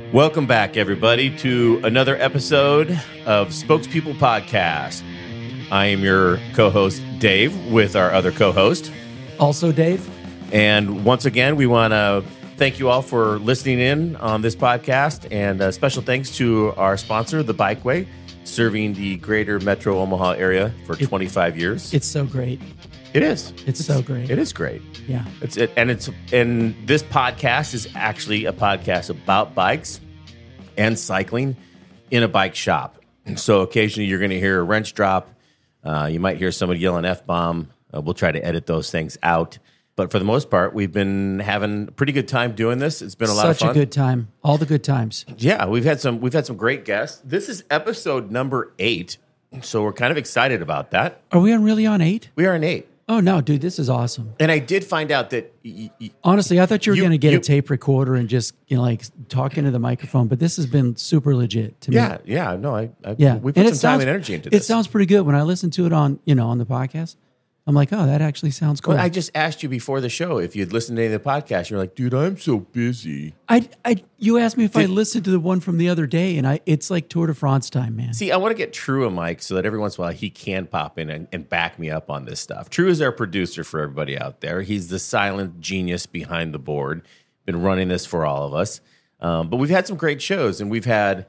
Welcome back, everybody, to another episode of Spokespeople Podcast. I am your co-host, Dave, with our other co-host. Also Dave. And once again, we want to thank you all for listening in on this podcast. And special thanks to our sponsor, The Bikeway, serving the greater Metro Omaha area for 25 years. It's so great. It is. It's so great. It is great. Yeah. And this podcast is actually a podcast about bikes and cycling in a bike shop. So occasionally you're going to hear a wrench drop. You might hear somebody yell an F-bomb. We'll try to edit those things out. But for the most part, we've been having a pretty good time doing this. It's been a lot of fun. Such a good time. All the good times. Yeah, we've had some great guests. This is episode number 8. So we're kind of excited about that. Are we really on 8? We are on 8. Oh, no, dude, this is awesome. And I did find out that... Honestly, I thought you were going to get a tape recorder and just, talk into the microphone, but this has been super legit to me. Yeah, no, Yeah. we put some time and energy into this. It sounds pretty good. When I listen to it on the podcast, I'm like, oh, that actually sounds cool. Well, I just asked you before the show if you'd listened to any of the podcasts. You're like, dude, I'm so busy. You asked me if I listened to the one from the other day, and it's like Tour de France time, man. See, I want to get True a mic so that every once in a while he can pop in and back me up on this stuff. True is our producer for everybody out there. He's the silent genius behind the board. Been running this for all of us. But we've had some great shows, and we've had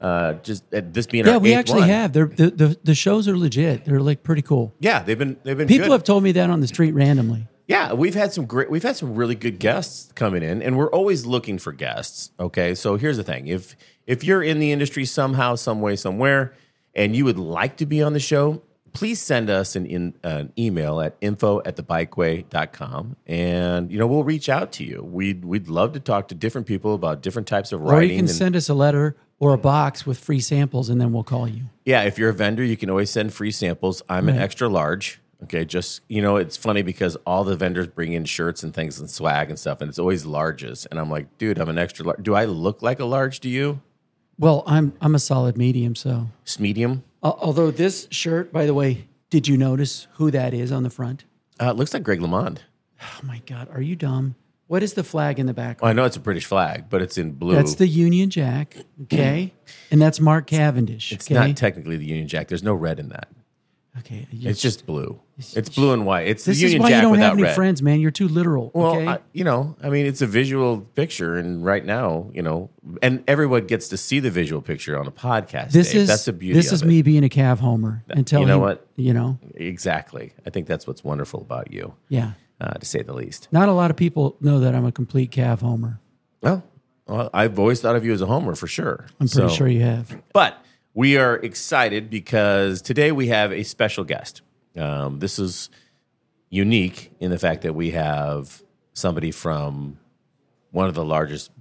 this being our 8th we actually one. have. The shows are legit. They're like pretty cool. Yeah, they've been People good. have told me that on the street randomly. Yeah, we've had some really good guests coming in, and we're always looking for guests. Okay, so here's the thing: if you're in the industry somehow, some way, somewhere, and you would like to be on the show, please send us an email at info@thebikeway.com, and we'll reach out to you. We'd love to talk to different people about different types of riding. Or you can send us a letter or a box with free samples, and then we'll call you. Yeah, if you're a vendor, you can always send free samples. I'm an extra large. Okay, just, it's funny because all the vendors bring in shirts and things and swag and stuff, and it's always larges. And I'm like, dude, I'm an extra large. Do I look like a large to you? Well, I'm a solid medium, so. Medium? Although this shirt, by the way, did you notice who that is on the front? It looks like Greg LeMond. Oh, my God. Are you dumb? What is the flag in the back? Well, I know it's a British flag, but it's in blue. That's the Union Jack, okay? And that's Mark Cavendish. It's not technically the Union Jack. There's no red in that. Okay. It's just blue. It's blue and white. It's this the Union is why Jack you don't without have any red. friends, man. You're too literal. Well, okay? it's a visual picture, and right now, and everyone gets to see the visual picture on a podcast. That's the beauty. This is me being a Cav homer and telling you know what? Exactly. I think that's what's wonderful about you. Yeah. To say the least. Not a lot of people know that I'm a complete Cav homer. Well, I've always thought of you as a homer for sure. I'm pretty sure you have. But we are excited because today we have a special guest. This is unique in the fact that we have somebody from one of the largest,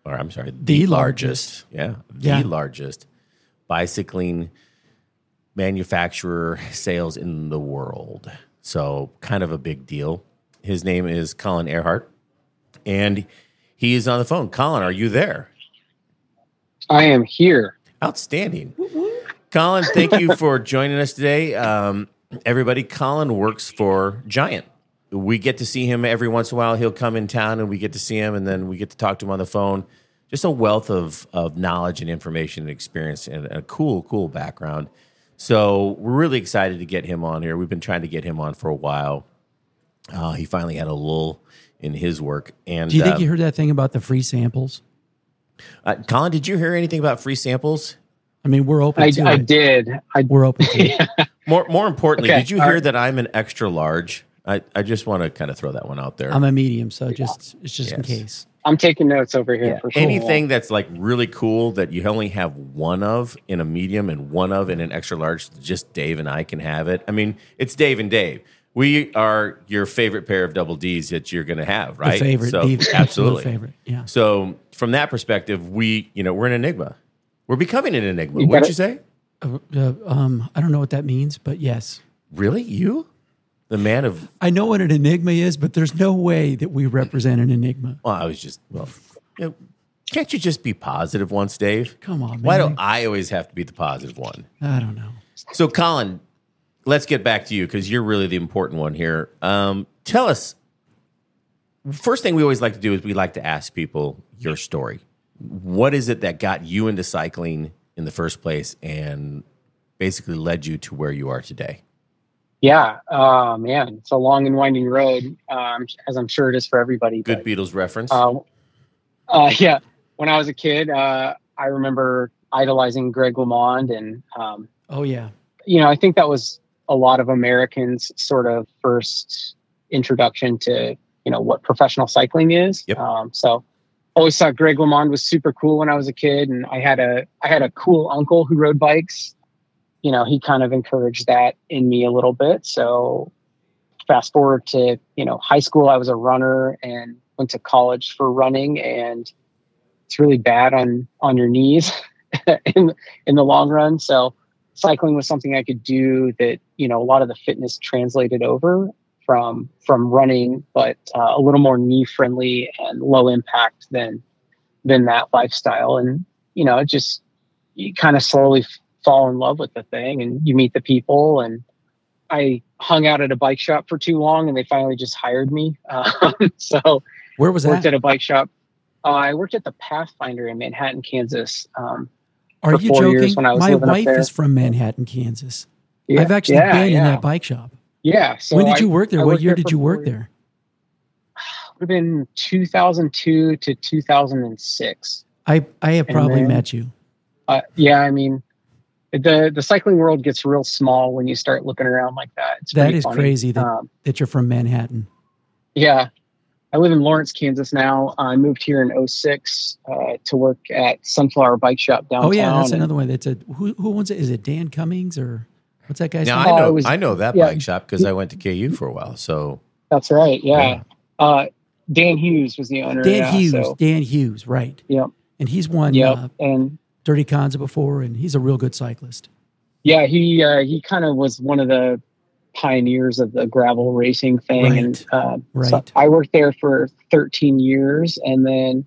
the largest bicycling manufacturer sales in the world. So kind of a big deal. His name is Colin Earhart, and he is on the phone. Colin, are you there? I am here. Outstanding. Colin, thank you for joining us today. Everybody, Colin works for Giant. We get to see him every once in a while. He'll come in town, and we get to see him, and then we get to talk to him on the phone. Just a wealth of knowledge and information and experience, and a cool background. So we're really excited to get him on here. We've been trying to get him on for a while. He finally had a lull in his work. And do you think you heard that thing about the free samples? Colin, did you hear anything about free samples? I mean, we're open to it. I did. We're open to it. More importantly, Okay, did you hear that I'm an extra large? I just want to kind of throw that one out there. I'm a medium, so it's just in case. I'm taking notes over here. For Anything that's like really cool that you only have one of in a medium and one of in an extra large, just Dave and I can have it. I mean, it's Dave and Dave. We are your favorite pair of double Ds that you're going to have, right? The favorite, so, the absolutely favorite. Yeah. So from that perspective, we're an enigma. We're becoming an enigma. What'd you say? I don't know what that means, but yes. Really, you? The man of... I know what an enigma is, but there's no way that we represent an enigma. Well, I was just... can't you just be positive once, Dave? Come on, man. Why do I always have to be the positive one? I don't know. So, Colin, let's get back to you because you're really the important one here. Tell us... First thing we always like to do is we like to ask people your story. what is it that got you into cycling in the first place and basically led you to where you are today? Yeah, man, it's a long and winding road, as I'm sure it is for everybody. Good Beatles reference. Yeah, when I was a kid, I remember idolizing Greg LeMond, and oh yeah, I think that was a lot of Americans' sort of first introduction to what professional cycling is. Yep. So always thought Greg LeMond was super cool when I was a kid, and I had a cool uncle who rode bikes. He kind of encouraged that in me a little bit. So fast forward to high school, I was a runner and went to college for running, and it's really bad on your knees in the long run. So cycling was something I could do that a lot of the fitness translated over from running, but a little more knee friendly and low impact than that lifestyle. And you kind of slowly fall in love with the thing, and you meet the people. And I hung out at a bike shop for too long, and they finally just hired me. So where was that? Worked at a bike shop. I worked at the Pathfinder in Manhattan, Kansas. Are you joking? My wife is from Manhattan, Kansas. Yeah, I've actually been in that bike shop. Yeah. So when did you work there? What year did you work there? It would have been 2002 to 2006. I have probably met you. Yeah, I mean, the cycling world gets real small when you start looking around like that. That is funny. Crazy that you're from Manhattan. Yeah. I live in Lawrence, Kansas now. I moved here in 2006 to work at Sunflower Bike Shop downtown. Oh yeah, that's another one. That's who owns it? Is it Dan Cummings or what's that guy's name? I know that bike shop because I went to KU for a while. So that's right. Yeah. Dan Hughes was the owner. Dan Hughes, right? Yep. And he's won and Dirty Kanza before, and he's a real good cyclist. Yeah, he kind of was one of the pioneers of the gravel racing thing. Right. And right. So I worked there for 13 years and then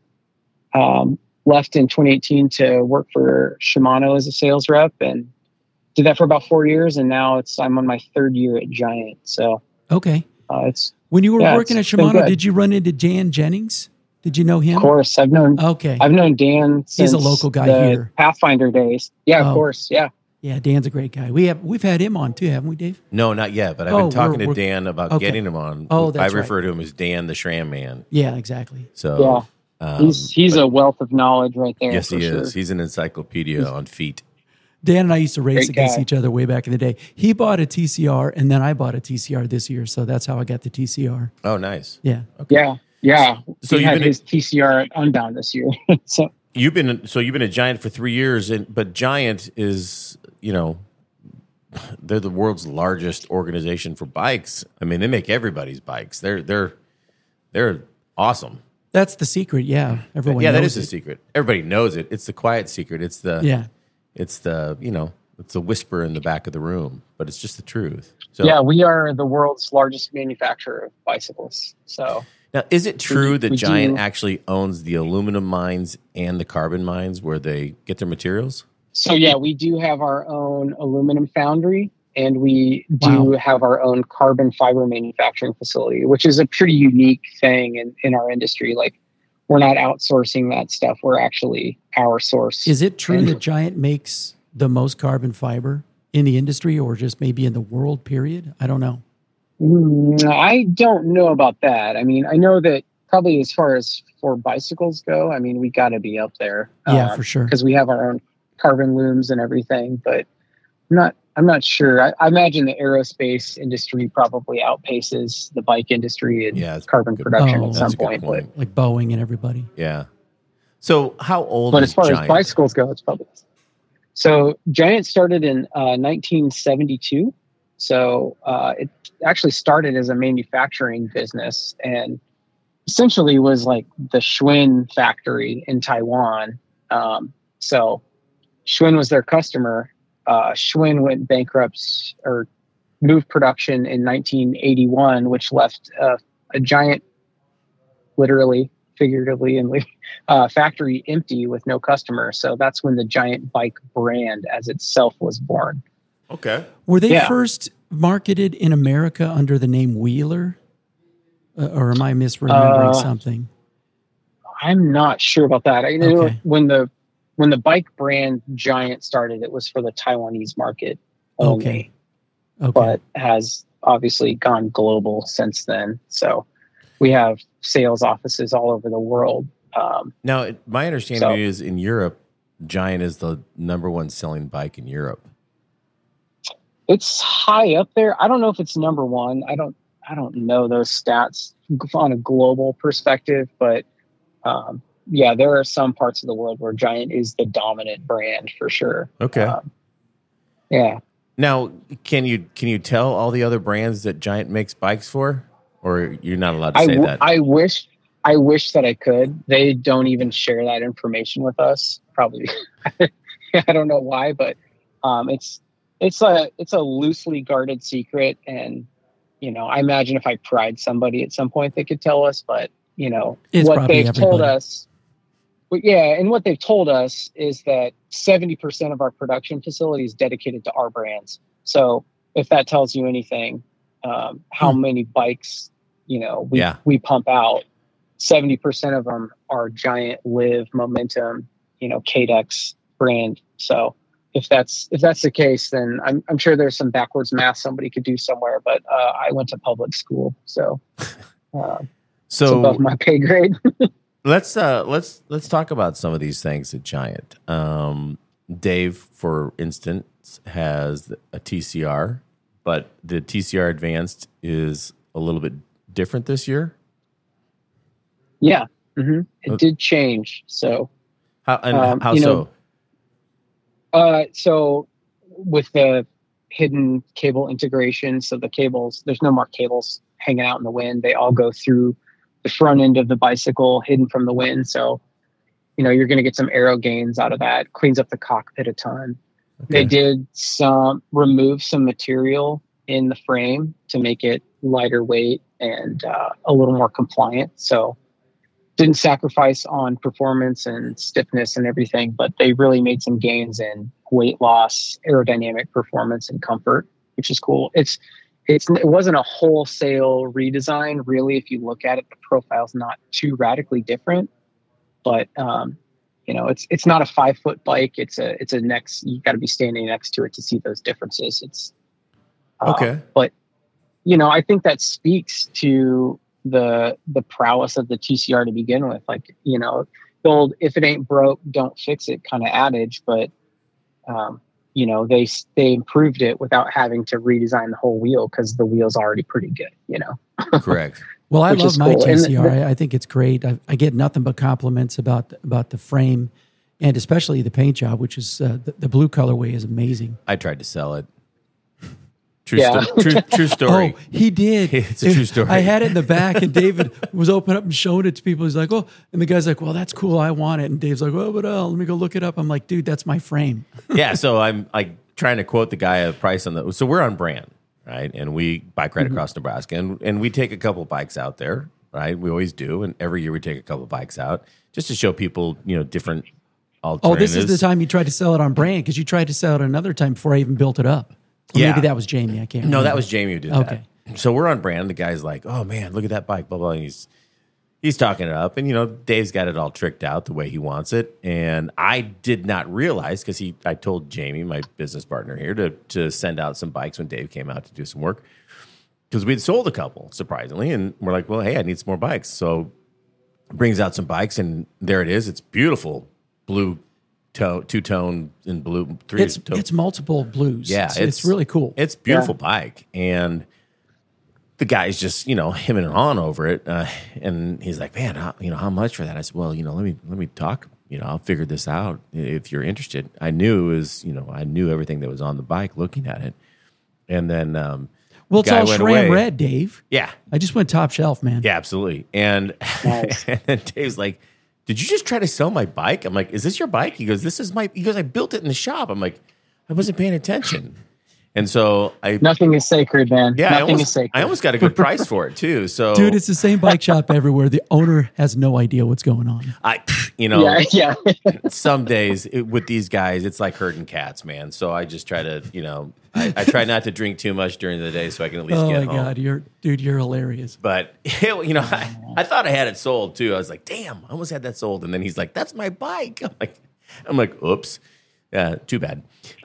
left in 2018 to work for Shimano as a sales rep, and did that for about 4 years. And now I'm on my third year at Giant. So okay. When you were working at Shimano, did you run into Dan Jennings? Did you know him? Of course. I've known Dan since he's a local guy here. Pathfinder days. Yeah, of course. Yeah. Yeah, Dan's a great guy. We've had him on too, haven't we, Dave? No, not yet. But I've been talking to Dan about getting him on. Oh, that's I refer to him as Dan the Shram Man. Yeah, exactly. So he's a wealth of knowledge right there. Yes, he is. He's an encyclopedia on feet. Dan and I used to race against each other way back in the day. He bought a TCR, and then I bought a TCR this year, so that's how I got the TCR. Oh, nice. Yeah. Okay. Yeah. So you had his TCR at Unbound this year. So you've been a Giant for 3 years, but Giant is they're the world's largest organization for bikes. I mean, they make everybody's bikes. They're awesome. That's the secret. Yeah, everyone. Yeah, knows that is the secret. Everybody knows it. It's the quiet secret. It's the it's the whisper in the back of the room, but it's just the truth. So yeah, we are the world's largest manufacturer of bicycles. So now, is it true that Giant actually owns the aluminum mines and the carbon mines where they get their materials? So yeah, we do have our own aluminum foundry, and we do have our own carbon fiber manufacturing facility, which is a pretty unique thing in our industry. Like, we're not outsourcing that stuff. We're actually our source. Is it true that Giant makes the most carbon fiber in the industry, or just maybe in the world, period? I don't know. I don't know about that. I mean, I know that probably as far as for bicycles go, I mean, we got to be up there. Yeah, for sure. Because we have our own carbon looms and everything, but I'm not sure. I imagine the aerospace industry probably outpaces the bike industry and carbon production at some point. But like Boeing and everybody. Yeah. So how old but is as far Giant? As bicycles go, it's probably... So Giant started in 1972. So it actually started as a manufacturing business and essentially was like the Schwinn factory in Taiwan. So Schwinn was their customer. Schwinn went bankrupt or moved production in 1981, which left a Giant, literally, figuratively, and factory empty with no customer. So that's when the Giant bike brand as itself was born. Okay. Were they first marketed in America under the name Wheeler? Or am I misremembering something? I'm not sure about that. I know Okay. when the bike brand Giant started, it was for the Taiwanese market only, Okay. but has obviously gone global since then. So we have sales offices all over the world. Now, my understanding is in Europe, Giant is the number one selling bike in Europe. It's high up there. I don't know if it's number one. I don't know those stats on a global perspective, but yeah, there are some parts of the world where Giant is the dominant brand for sure. Okay. Yeah. Now, can you tell all the other brands that Giant makes bikes for, or you're not allowed to say that? I wish that I could. They don't even share that information with us. Probably, I don't know why, but it's a loosely guarded secret, and I imagine if I pried somebody at some point, they could tell us. But It's what they've told everybody. us. But yeah, and what they've told us is that 70% of our production facility is dedicated to our brands. So if that tells you anything, how many bikes, we pump out, 70% of them are Giant, Live, Momentum, Cadex brand. So if that's the case, then I'm sure there's some backwards math somebody could do somewhere. But I went to public school, so it's above my pay grade. Let's talk about some of these things at Giant. Dave, for instance, has a TCR, but the TCR Advanced is a little bit different this year. Yeah, it did change. So how so? So with the hidden cable integration, so the cables, there's no more cables hanging out in the wind. They all go through the front end of the bicycle, hidden from the wind. So, you're going to get some aero gains out of that. Cleans up the cockpit a ton. Okay. They did remove some material in the frame to make it lighter weight and a little more compliant. So didn't sacrifice on performance and stiffness and everything, but they really made some gains in weight loss, aerodynamic performance, and comfort, which is cool. It wasn't a wholesale redesign, really. If you look at it, the profile's not too radically different, but it's not a 5-foot bike. It's a next. You got to be standing next to it to see those differences. It's okay, but I think that speaks to the prowess of the TCR to begin with. Like the old "if it ain't broke, don't fix it" kind of adage, but they improved it without having to redesign the whole wheel because the wheel's already pretty good, Correct. Well, I love my cool. TCR. I think it's great. I get nothing but compliments about the frame and especially the paint job, which is the blue colorway is amazing. I tried to sell it. True story. Oh, he did. It's a true story. I had it in the back, and David was opening up and showing it to people. He's like, "Oh," and the guy's like, "Well, that's cool. I want it." And Dave's like, "Oh, but let me go look it up." I'm like, "Dude, that's my frame." Yeah. So I'm like trying to quote the guy a price on the. So we're on brand, right? And we bike right across Nebraska, and we take a couple bikes out there, right? We always do, and every year we take a couple bikes out just to show people, different alternatives. Oh, this is the time you tried to sell it on brand because you tried to sell it another time before I even built it up. Or maybe that was Jamie. I can't remember. No, that was Jamie who did that. So we're on brand. The guy's like, "Oh man, look at that bike!" Blah blah. And he's talking it up, and Dave's got it all tricked out the way he wants it. And I did not realize because I told Jamie, my business partner here, to send out some bikes when Dave came out to do some work because we'd sold a couple surprisingly, and we're like, "Well, hey, I need some more bikes." So brings out some bikes, and there it is. It's beautiful blue. Two-tone in blue. It's multiple blues. Yeah, it's really cool. It's a beautiful bike, and the guy's just hemming and hawing over it, and he's like, "Man, how much for that?" I said, "Well, let me talk. I'll figure this out if you're interested." I knew I knew everything that was on the bike, looking at it, and then well, it's all SRAM red, Dave. Yeah, I just went top shelf, man. Yeah, absolutely. And, nice. And Dave's like, "Did you just try to sell my bike?" I'm like, "Is this your bike?" He goes, "This is my." He goes, "I built it in the shop." I'm like, "I wasn't paying attention." And so Nothing is sacred, man. yeah, Nothing is sacred. I almost got a good price for it too. So Dude, it's the same bike shop everywhere. The owner has no idea what's going on. Yeah. Some days with these guys, it's like herding cats, man. So I just try to, I try not to drink too much during the day so I can at least get home. Oh my God, you're hilarious. But I thought I had it sold too. I was like, damn, I almost had that sold. And then he's like, that's my bike. I'm like, oops, too bad.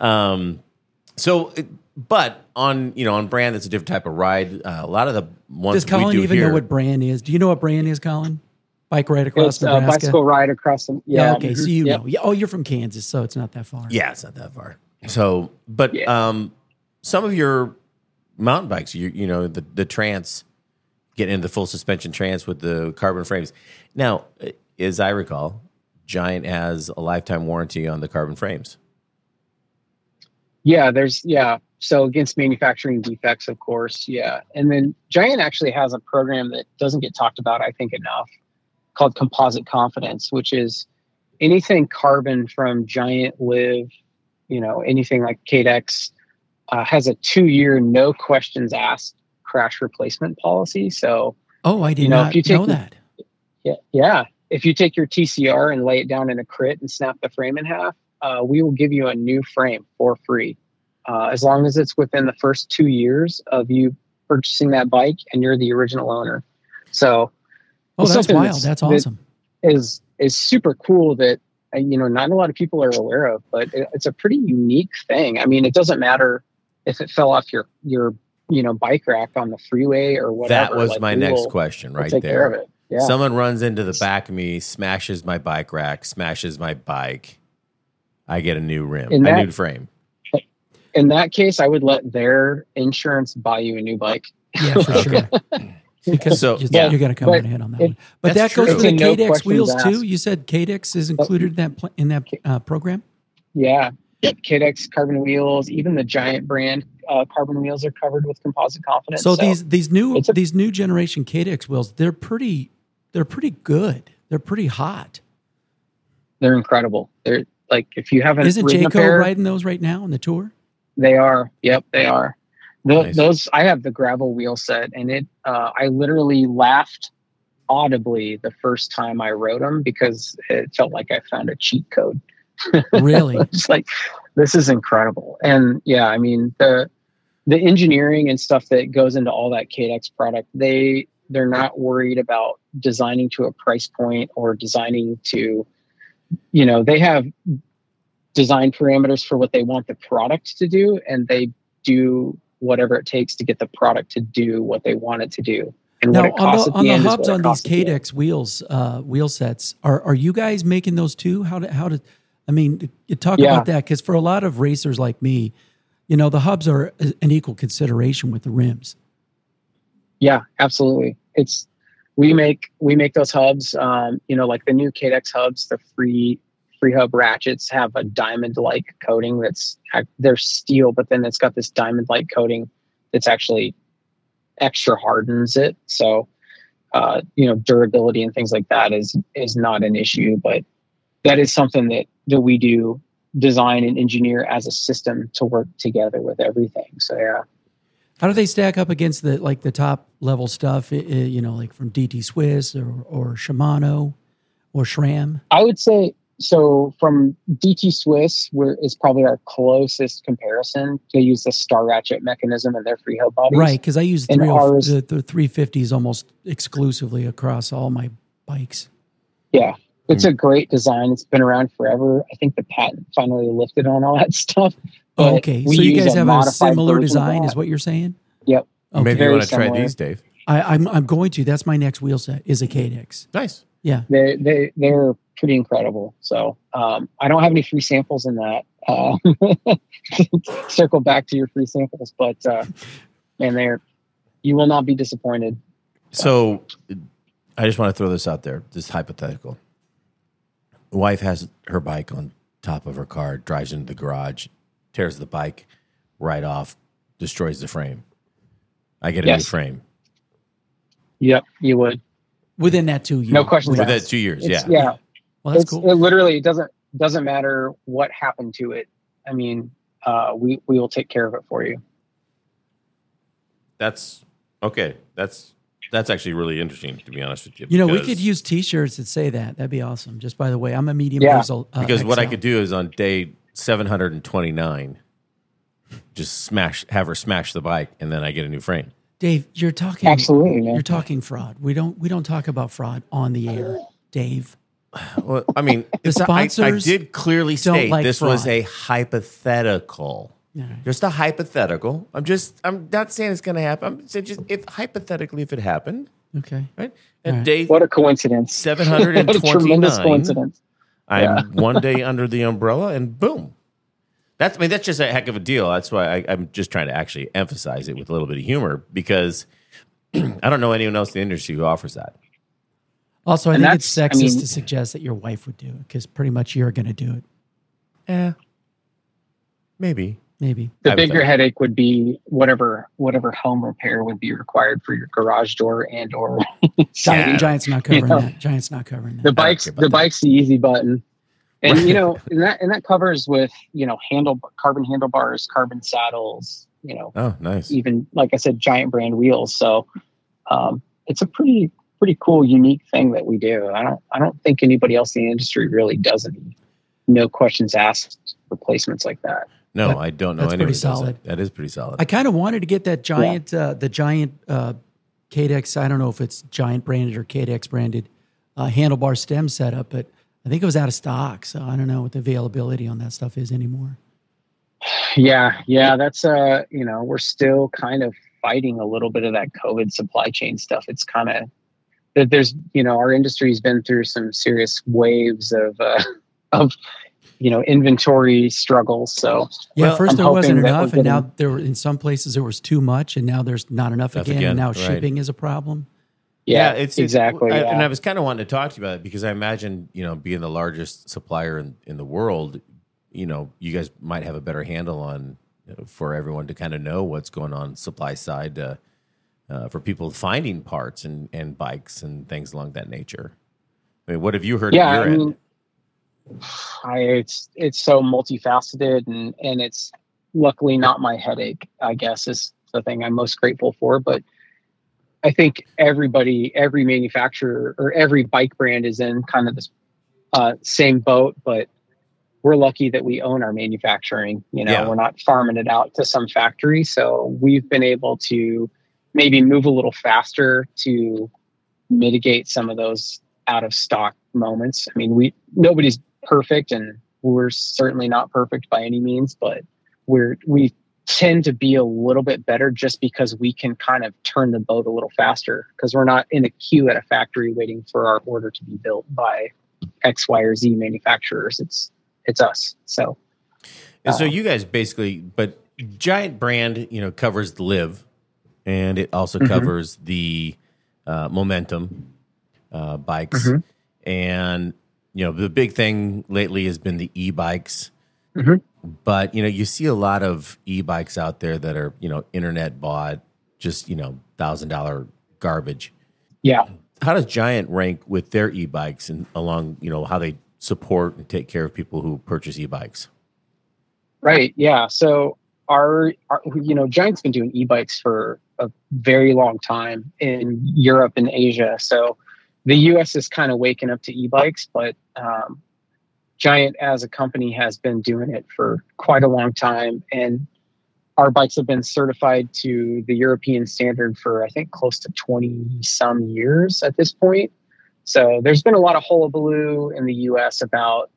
But on brand, that's a different type of ride. A lot of the ones Does Colin we do even here, know what brand is? Do you know what brand is, Colin? Bike ride across It's Nebraska. bicycle ride across them. Yeah. Okay, so you know. Yeah, you're from Kansas, so it's not that far. Yeah, it's not that far. So, but some of your mountain bikes, the Trance, get into the full suspension Trance with the carbon frames. Now, as I recall, Giant has a lifetime warranty on the carbon frames. Yeah, so against manufacturing defects, of course. Yeah. And then Giant actually has a program that doesn't get talked about, I think, enough, called Composite Confidence, which is anything carbon from Giant, Liv, anything like Cadex, has a 2-year, no questions asked crash replacement policy. So, I did not know that. Yeah. If you take your TCR and lay it down in a crit and snap the frame in half, we will give you a new frame for free. As long as it's within the first 2 years of you purchasing that bike and you're the original owner. So, that's wild. That's awesome. Is super cool that, not a lot of people are aware of, but it's a pretty unique thing. I mean, it doesn't matter if it fell off your bike rack on the freeway or whatever. That was my next question right take there. Care of it. Yeah. Someone runs into the back of me, smashes my bike rack, smashes my bike. I get a new rim, new frame. In that case, I would let their insurance buy you a new bike. Yeah, for sure. Because you got to come on ahead on that one. But that goes for the Cadex wheels too. You said Cadex is included in that program? Yeah. Yep. Cadex carbon wheels, even the Giant brand carbon wheels are covered with Composite Confidence. So these new generation Cadex wheels, they're pretty good. They're pretty hot. They're incredible. They're like, if you haven't Isn't Jayco riding those right now on the tour? They are. Yep, they are. Nice. Those, I have the gravel wheel set, and I literally laughed audibly the first time I rode them because it felt like I found a cheat code. Really? It's like, this is incredible. And yeah, I mean, the engineering and stuff that goes into all that Cadex product, they're not worried about designing to a price point or designing to, they have design parameters for what they want the product to do, and they do whatever it takes to get the product to do what they want it to do. And now, what it costs on the hubs on these Cadex wheels, wheel sets, are you guys making those too? You talk about that, because for a lot of racers like me, the hubs are an equal consideration with the rims. Yeah, absolutely. We make those hubs, like the new Cadex hubs, the free hub ratchets have a diamond-like coating they're steel, but then it's got this diamond-like coating that's actually extra hardens it. So, durability and things like that is not an issue, but that is something that we do design and engineer as a system to work together with everything. So, yeah. How do they stack up against the top level stuff, like from DT Swiss or Shimano or SRAM? I would say, so from DT Swiss, is probably our closest comparison. They use the star ratchet mechanism in their free hub bodies. Right, because I use the 350s almost exclusively across all my bikes. Yeah, it's a great design. It's been around forever. I think the patent finally lifted on all that stuff. Okay, so you guys have a similar design is what you're saying? Yep. Okay. Maybe you want to try these, Dave. I'm going to. That's my next wheel set is a Cadex. Nice. Yeah. They're pretty incredible. So I don't have any free samples in that. Circle back to your free samples, but you will not be disappointed. So I just want to throw this out there, this hypothetical. Wife has her bike on top of her car, drives into the garage, tears the bike right off, destroys the frame. I get a new frame. Yep, you would. Within that 2 years. No questions Within asked. that 2 years, Yeah. Well, that's cool. It literally doesn't matter what happened to it. I mean, we will take care of it for you. That's okay. That's actually really interesting, to be honest with you. You know, we could use T-shirts that say that. That'd be awesome. Just by the way, I'm a medium diesel. Because XL. what I could do is on day 729, just have her smash the bike, and then I get a new frame. Dave, you're talking absolutely, man. You're talking fraud. We don't talk about fraud on the air, Dave. Well, I mean, the sponsors I did clearly state like this fraud. was a hypothetical. Right. Just a hypothetical. I'm not saying it's going to happen. I'm saying just hypothetically if it happened. Okay. Right. And day what a coincidence. 729. What a tremendous coincidence. I'm one day under the umbrella and boom. That's just a heck of a deal. That's why I'm just trying to actually emphasize it with a little bit of humor because I don't know anyone else in the industry who offers that. Also, I think it's sexist to suggest that your wife would do it because pretty much you're going to do it. Yeah. Maybe. The bigger headache would be whatever home repair would be required for your garage door and or Giant's not covering that. Giant's not covering that. The bike's the easy button. And and that covers with, carbon handlebars, carbon saddles, Oh, nice. Even like I said, Giant brand wheels. So it's a pretty cool, unique thing that we do. I don't think anybody else in the industry really does any no questions asked replacements like that. No, I don't know. That's pretty solid. That is pretty solid. I kind of wanted to get that Giant, the Giant Cadex. I don't know if it's Giant branded or Cadex branded handlebar stem setup, but I think it was out of stock. So I don't know what the availability on that stuff is anymore. Yeah. That's we're still kind of fighting a little bit of that COVID supply chain stuff. It's kind of there's our industry's been through some serious waves of inventory struggles. So first there wasn't enough, and now there were in some places there was too much, and now there's not enough again. And now shipping is a problem. Yeah, it's exactly. And I was kind of wanting to talk to you about it because I imagine being the largest supplier in the world, you guys might have a better handle on for everyone to kind of know what's going on supply side for people finding parts and bikes and things along that nature. I mean, what have you heard at your end? It's so multifaceted and it's luckily not my headache, I guess, is the thing I'm most grateful for. But I think every manufacturer or every bike brand is in kind of this same boat, but we're lucky that we own our manufacturing. We're not farming it out to some factory. So we've been able to maybe move a little faster to mitigate some of those out of stock moments. I mean, nobody's perfect and we're certainly not perfect by any means, but we tend to be a little bit better just because we can kind of turn the boat a little faster because we're not in a queue at a factory waiting for our order to be built by X, Y, or Z manufacturers. It's us. So, and so you guys basically, but Giant brand, covers the Live and it also covers the Momentum bikes. And, the big thing lately has been the e-bikes. But, you see a lot of e-bikes out there that are, internet bought, just, $1,000 garbage. Yeah. How does Giant rank with their e-bikes and along, how they support and take care of people who purchase e-bikes? Right. Yeah. So our Giant's been doing e-bikes for a very long time in Europe and Asia. So the US is kind of waking up to e-bikes, but Giant as a company has been doing it for quite a long time. And our bikes have been certified to the European standard for, I think, close to 20 some years at this point. So there's been a lot of hullabaloo in the US about,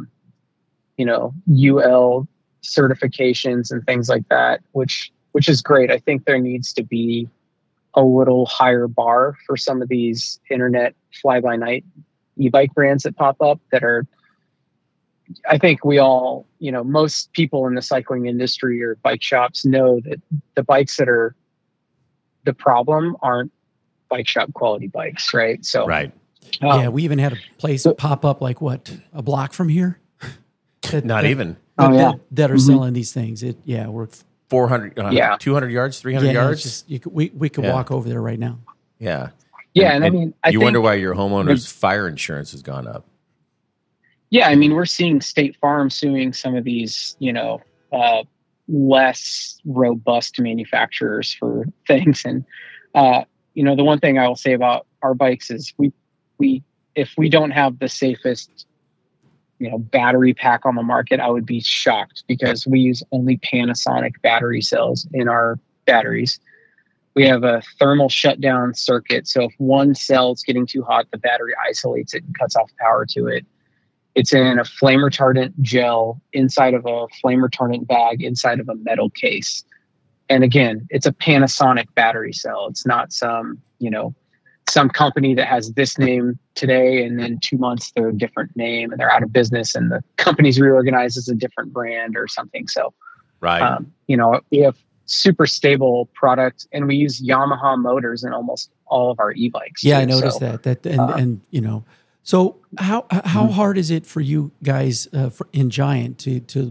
UL certifications and things like that, which is great. I think there needs to be a little higher bar for some of these internet fly-by-night e-bike brands that pop up that are, I think we all, most people in the cycling industry or bike shops know that the bikes that are the problem aren't bike shop quality bikes, right? So, right. We even had a place pop up like a block from here. That are selling these things. We're 400, 200 yards, 300 yards. We could walk over there right now. Yeah. Yeah. And I mean, I think wonder why your homeowner's fire insurance has gone up. Yeah. I mean, we're seeing State Farm suing some of these, less robust manufacturers for things. And, the one thing I will say about our bikes is if we don't have the safest, battery pack on the market, I would be shocked, because we use only Panasonic battery cells in our batteries. We have a thermal shutdown circuit. So if one cell is getting too hot, the battery isolates it and cuts off power to it. It's in a flame retardant gel inside of a flame retardant bag inside of a metal case. And again, it's a Panasonic battery cell. It's not some company that has this name today and then 2 months they're a different name and they're out of business and the company's reorganized as a different brand or something. So, right. We have super stable product, and we use Yamaha motors in almost all of our e-bikes. Yeah, too. I noticed that. So how hard is it for you guys in Giant to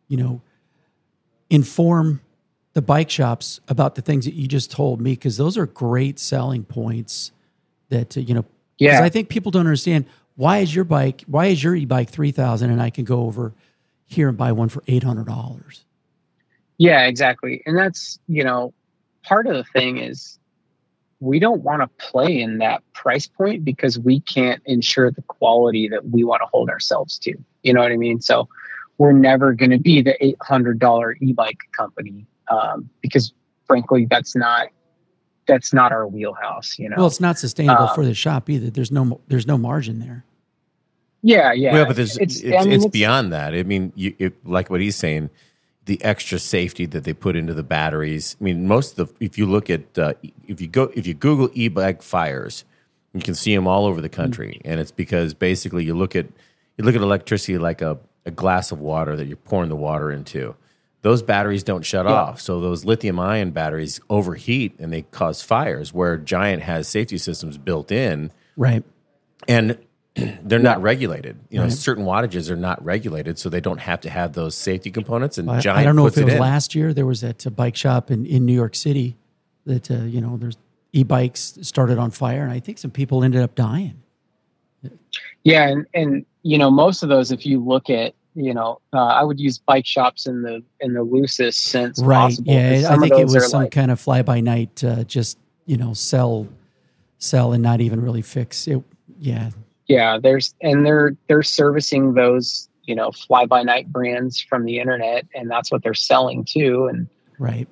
inform the bike shops about the things that you just told me? Because those are great selling points that, because I think people don't understand, why is your e-bike $3,000 and I can go over here and buy one for $800? Yeah, exactly. And that's, part of the thing is we don't want to play in that price point because we can't ensure the quality that we want to hold ourselves to. You know what I mean? So we're never going to be the $800 e-bike company, because frankly, that's not our wheelhouse. Well, it's not sustainable for the shop either. There's no margin there. Yeah. Well, but it's beyond that. I mean, like what he's saying, the extra safety that they put into the batteries. I mean, if you look at if you Google e-bike fires, you can see them all over the country, and it's because basically you look at electricity like a glass of water that you're pouring the water into. Those batteries don't shut off, so those lithium-ion batteries overheat and they cause fires. Where Giant has safety systems built in, right, and they're not regulated. Certain wattages are not regulated, so they don't have to have those safety components. And Giant, I don't know if it was in. Last year there was that bike shop in New York City that there's e-bikes started on fire, and I think some people ended up dying. Yeah, and most of those, if you look at I would use bike shops in the loosest sense possible. Yeah, I think it was some kind of fly by night, just sell and not even really fix it. Yeah. Yeah, they're servicing those, fly-by-night brands from the internet, and that's what they're selling too. And right,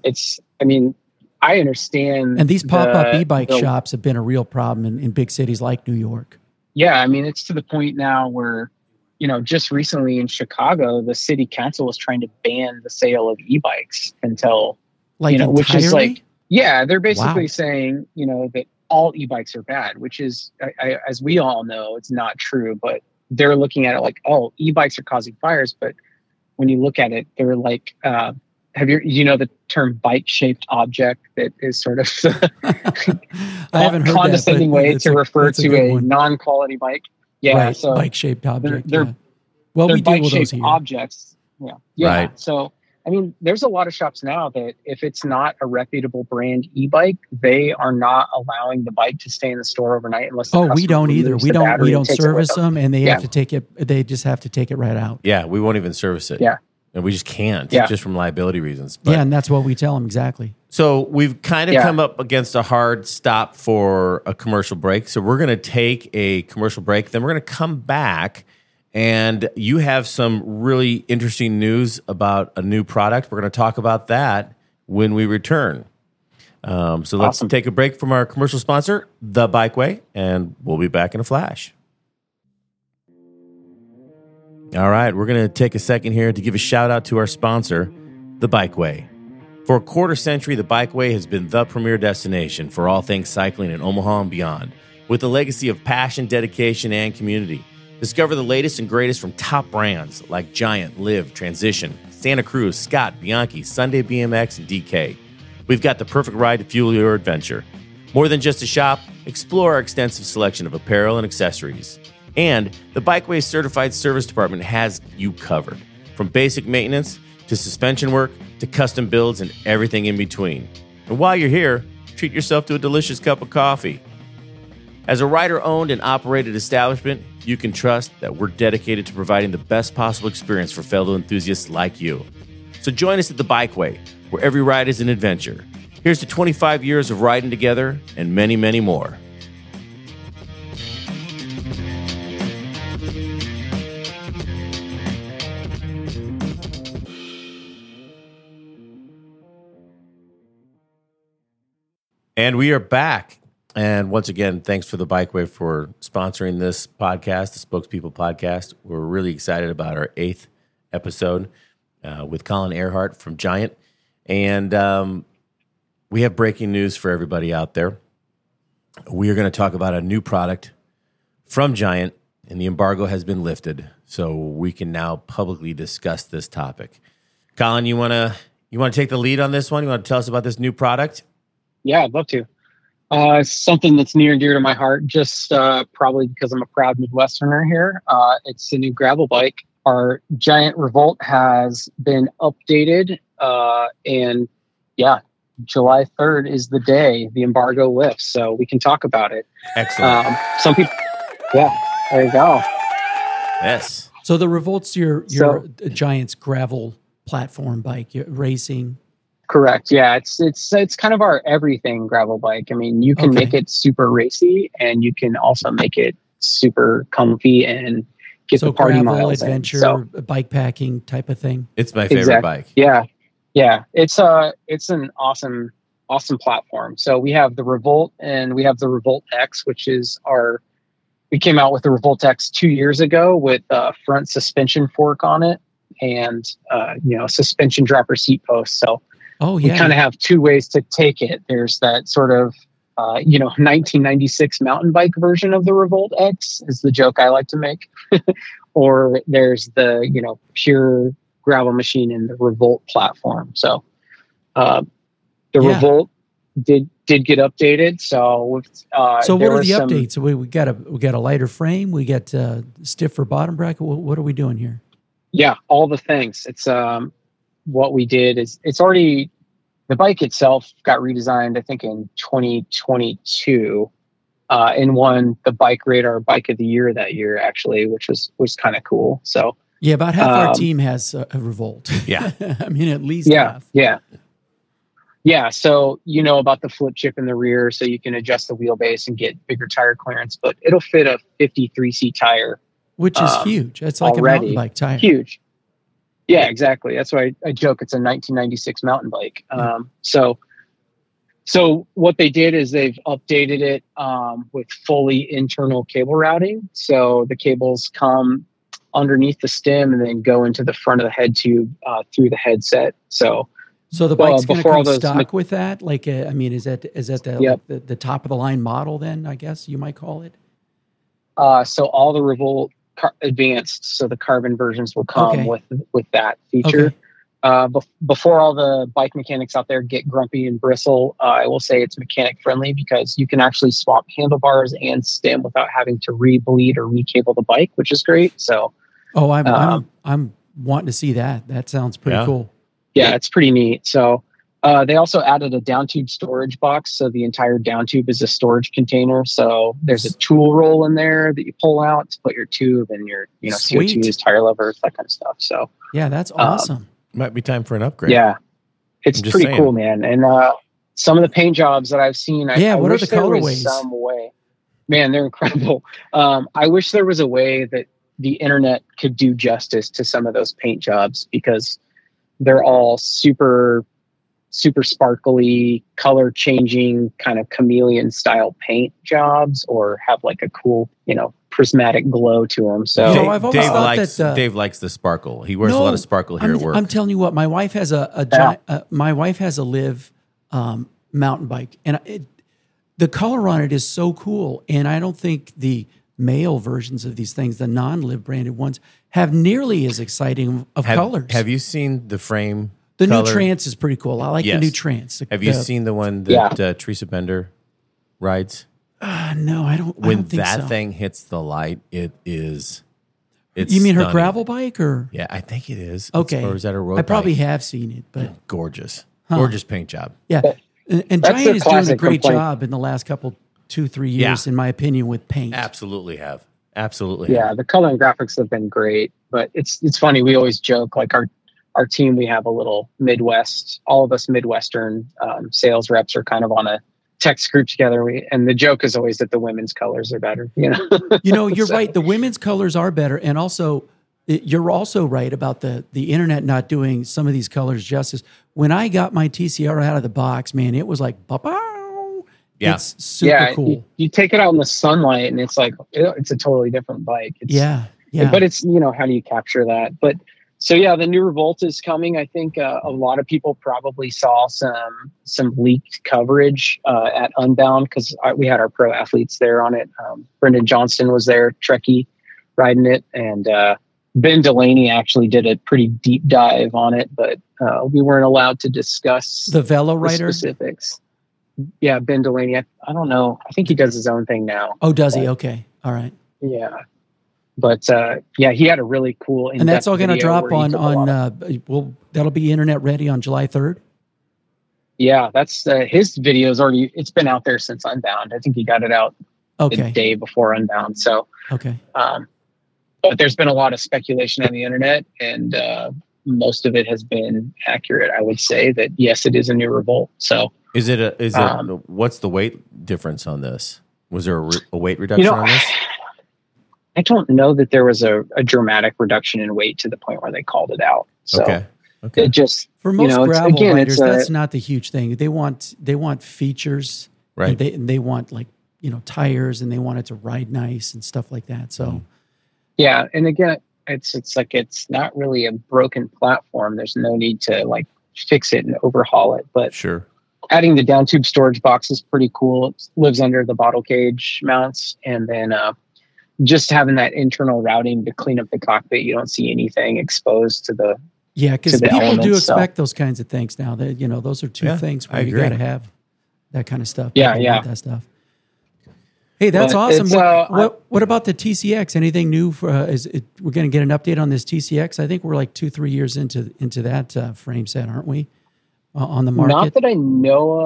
I understand. And these pop-up e-bike shops have been a real problem in big cities like New York. Yeah, it's to the point now where, just recently in Chicago, the city council was trying to ban the sale of e-bikes until, which is like, yeah, they're basically saying, that all e-bikes are bad, which is, as we all know, it's not true, but they're looking at it like, oh, e-bikes are causing fires. But when you look at it, they're like, have the term bike-shaped object that is sort of I haven't heard condescending that, way to refer to a non-quality bike. Yeah. Right. So bike-shaped object. They're we deal with those here. here. Objects. Yeah. Right. So, there's a lot of shops now that if it's not a reputable brand e-bike, they are not allowing the bike to stay in the store overnight unless. We don't either. We don't service them, and they have to take it. They just have to take it right out. Yeah, we won't even service it. Yeah, and we just can't. Just from liability reasons. But, and that's what we tell them exactly. So we've kind of come up against a hard stop for a commercial break. So we're going to take a commercial break. Then we're going to come back. And you have some really interesting news about a new product. We're going to talk about that when we return. So let's take a break from our commercial sponsor, The Bikeway, and we'll be back in a flash. All right, we're going to take a second here to give a shout out to our sponsor, The Bikeway. For a quarter century, The Bikeway has been the premier destination for all things cycling in Omaha and beyond, with a legacy of passion, dedication, and community. Discover the latest and greatest from top brands like Giant, Liv, Transition, Santa Cruz, Scott, Bianchi, Sunday BMX, and DK. We've got the perfect ride to fuel your adventure. More than just a shop, explore our extensive selection of apparel and accessories. And the Bikeway Certified Service Department has you covered. From basic maintenance to suspension work to custom builds and everything in between. And while you're here, treat yourself to a delicious cup of coffee. As a rider-owned and operated establishment, you can trust that we're dedicated to providing the best possible experience for fellow enthusiasts like you. So join us at the Bikeway, where every ride is an adventure. Here's to 25 years of riding together and many, many more. And we are back. And once again, thanks for the Bikeway for sponsoring this podcast, the Spokespeople podcast. We're really excited about our 8th episode with Colin Earhart from Giant. And we have breaking news for everybody out there. We are going to talk about a new product from Giant, and the embargo has been lifted, so we can now publicly discuss this topic. Colin, you want to take the lead on this one? You want to tell us about this new product? Yeah, I'd love to. It's something that's near and dear to my heart, just probably because I'm a proud Midwesterner here. It's a new gravel bike. Our Giant Revolt has been updated, and yeah, July 3rd is the day the embargo lifts, so we can talk about it. Excellent. Some people, yeah, there you go. Yes. So the Revolt's your Giant's gravel platform bike, your racing. Correct. Yeah, it's kind of our everything gravel bike. I mean, you can make it super racy, and you can also make it super comfy and get the party gravel, miles adventure, bike packing type of thing. It's my favorite bike. Yeah. It's an awesome platform. So we have the Revolt and we have the Revolt X, which is we came out with the Revolt X 2 years ago with a front suspension fork on it and suspension dropper seat post. So we kind of have two ways to take it. There's that sort of 1996 mountain bike version of the Revolt X is the joke I like to make. Or there's the, pure gravel machine in the Revolt platform. So Revolt did get updated. So what are the updates? So we got a lighter frame. We got stiffer bottom bracket. What are we doing here? Yeah, all the things. It's what we did is it's already the bike itself got redesigned, I think, in 2022, and won the Bike Radar Bike of the Year that year, actually, which was kind of cool. So yeah, about half our team has a Revolt. Yeah, I mean, at least half. Yeah. So about the flip chip in the rear, so you can adjust the wheelbase and get bigger tire clearance, but it'll fit a 53C tire, which is huge. That's like already a mountain bike tire. Huge. Yeah, exactly. That's why I joke it's a 1996 mountain bike. So what they did is they've updated it with fully internal cable routing. So the cables come underneath the stem and then go into the front of the head tube through the headset. So the bike's going to come stock with that? Like, is that the top of the line model then, I guess you might call it? So all the Revolt Advanced, so the carbon versions will come with that feature. Before all the bike mechanics out there get grumpy and bristle, I will say it's mechanic friendly because you can actually swap handlebars and stem without having to re-bleed or re-cable the bike, which is great. So, I'm wanting to see that. That sounds pretty cool. Yeah, it's pretty neat. So, they also added a down tube storage box. So the entire down tube is a storage container. So there's a tool roll in there that you pull out to put your tube and your, CO2s, tire levers, that kind of stuff. So yeah, that's awesome. Might be time for an upgrade. Yeah, it's pretty cool, man. And some of the paint jobs that I've seen, what are the colorways? Some way, man, they're incredible. I wish there was a way that the internet could do justice to some of those paint jobs because they're all super sparkly, color changing, kind of chameleon style paint jobs, or have like a cool, prismatic glow to them. So I've always thought Dave likes the sparkle. He wears a lot of sparkle here at work. I'm telling you what, my wife has my wife has a Liv mountain bike, and the color on it is so cool. And I don't think the male versions of these things, the non-Liv branded ones, have nearly as exciting of colors. Have you seen the frame? The new Trance is pretty cool. I like the new Trance. Have you seen the one that Teresa Bender rides? No, I don't. When I don't think that so. thing hits the light, it's you mean stunning. Her gravel bike, or I think it is. Okay, or is that a road? I probably bike? Have seen it, but gorgeous paint job. Yeah, and Giant is doing a great job in the last 2-3 years, in my opinion, with paint. Absolutely have. Yeah, the color and graphics have been great, but it's funny. We always joke like our our team, we have a little Midwest, all of us Midwestern sales reps are kind of on a text group together. And the joke is always that the women's colors are better. You're right. The women's colors are better. And also, you're also right about the internet not doing some of these colors justice. When I got my TCR out of the box, man, it was like, pow. Yeah. It's super cool. You take it out in the sunlight and it's like, it's a totally different bike. Yeah. But it's, how do you capture that? But so, yeah, the new Revolt is coming. I think a lot of people probably saw some leaked coverage at Unbound because we had our pro athletes there on it. Brendan Johnston was there, Trekkie, riding it. And Ben Delaney actually did a pretty deep dive on it, but we weren't allowed to discuss the Velo rider specifics. Yeah, Ben Delaney. I don't know. I think he does his own thing now. Oh, does he? Okay. All right. Yeah. But he had a really cool, and that's all going to drop on that'll be internet ready on July 3rd. Yeah, that's his video's already. It's been out there since Unbound. I think he got it out the day before Unbound. So okay. But there's been a lot of speculation on the internet, and most of it has been accurate. I would say that yes, it is a new Revolt. So is it what's the weight difference on this? Was there a weight reduction on this? I don't know that there was a dramatic reduction in weight to the point where they called it out. So okay. It just for most gravel riders, that's not the huge thing. They want features, right? And they want tires, and they want it to ride nice and stuff like that. So yeah, and again, it's not really a broken platform. There's no need to fix it and overhaul it. But sure, adding the down tube storage box is pretty cool. It lives under the bottle cage mounts, and then just having that internal routing to clean up the cockpit, you don't see anything exposed to the because people do expect those kinds of things now. That those are two things where you got to have that kind of stuff. That stuff. Hey, that's awesome. What about the TCX? Anything new? We're going to get an update on this TCX. I think we're like 2-3 years into that frame set, aren't we? On the market? Not that I know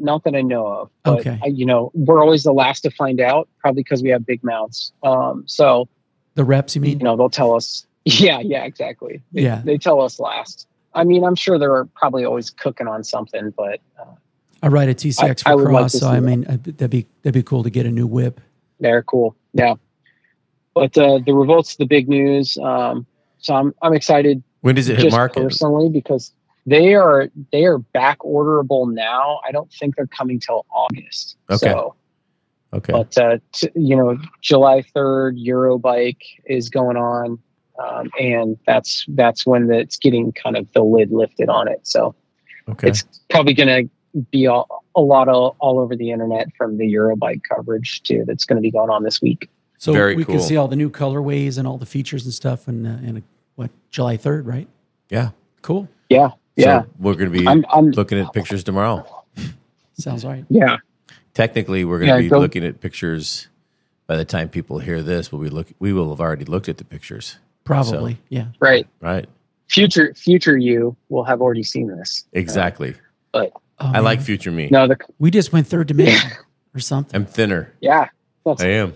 of. But okay. We're always the last to find out, probably because we have big mounts. So the reps, you mean? They'll tell us. Yeah, exactly. They tell us last. I mean, I'm sure they're probably always cooking on something, but I ride a TCX for cross, so I mean, that'd be cool to get a new whip. They're cool, yeah. But the Revolt's the big news. So I'm excited. When does it hit market? Personally, because they are back orderable now. I don't think they're coming till August. Okay. Okay. But July 3rd, Eurobike is going on, and that's when it's getting kind of the lid lifted on it. So it's probably going to be a lot all over the internet from the Eurobike coverage too. That's going to be going on this week. So we can see all the new colorways and all the features and stuff, and July 3rd, right? Yeah. Cool. Yeah. Yeah. So we're going to be looking at pictures tomorrow. Sounds right. Yeah. Technically, we're going to be looking at pictures by the time people hear this. We will have already looked at the pictures. Probably. So, yeah. Right. Future you will have already seen this. Exactly. But I like future me. No, we just went third dimension or something. I'm thinner. Yeah. I am.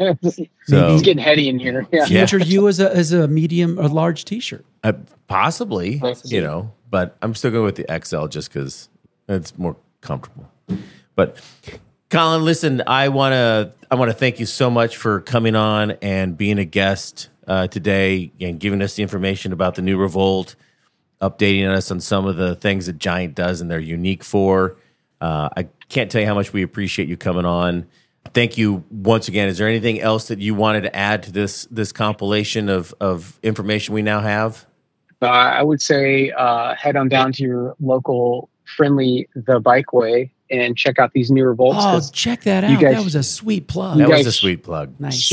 So he's getting heady in here. Yeah. Future you as a medium or large t-shirt. Possibly, but I'm still going with the XL just because it's more comfortable. But Colin, listen, I want to thank you so much for coming on and being a guest today and giving us the information about the new Revolt, updating us on some of the things that Giant does and they're unique for. I can't tell you how much we appreciate you coming on. Thank you once again. Is there anything else that you wanted to add to this compilation of information we now have? I would say head on down to your local friendly The Bikeway and check out these new Revolts. Oh, check that out. That was a sweet plug. That was a sweet plug. Nice.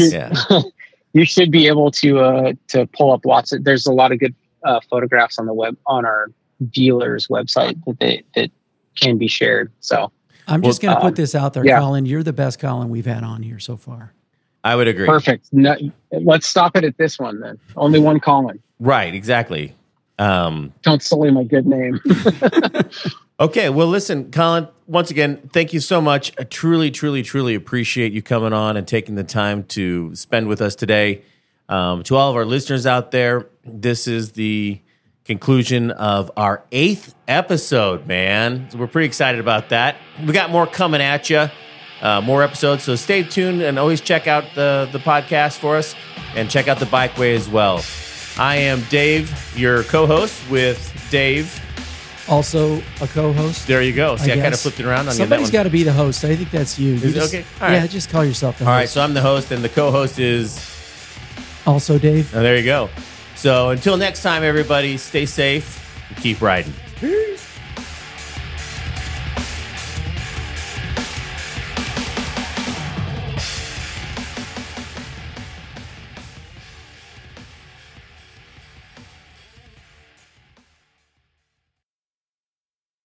You should be able to pull up there's a lot of good photographs on our dealer's website that can be shared. So I'm just going to put this out there, Colin. You're the best Colin we've had on here so far. I would agree. Perfect. No, let's stop it at this one then. Only one Colin. Right, exactly. Don't sully my good name. Okay, well, listen, Colin, once again, thank you so much. I truly, truly, truly appreciate you coming on and taking the time to spend with us today. To all of our listeners out there, this is the conclusion of our 8th episode, man. So we're pretty excited about that. We got more coming at you, more episodes. So stay tuned and always check out the podcast for us and check out the Bikeway as well. I am Dave, your co-host with Dave. Also a co-host. There you go. See, I kind of flipped it around on you. Somebody's got to be the host. I think that's you. Is it okay? All right. Yeah, just call yourself the host. All right, so I'm the host, and the co-host is... Also Dave. Oh, there you go. So until next time, everybody, stay safe and keep riding.